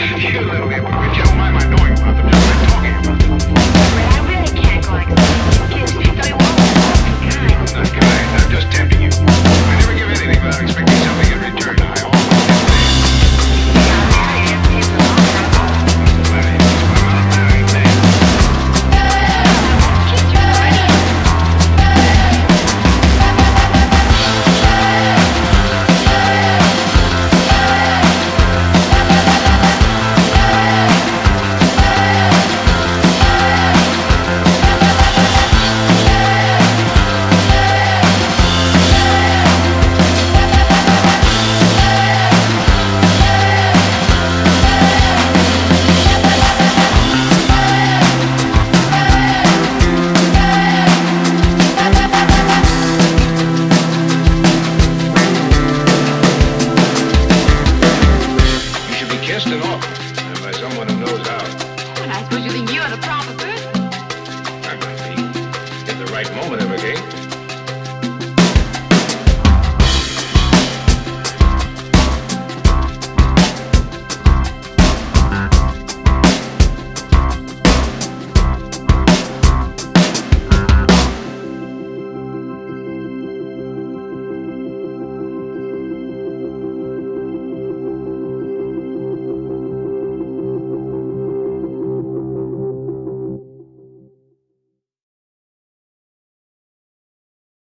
You little hypocrite, you don't mind my knowing about them, just by talking about them. But I really can't go accept gifts. So you won't kind. I'm not kind, I'm just tempting you. I never give anything without expecting something in return. I always do. Kissed and offered, and by someone who knows how. And I suppose you think you're the proper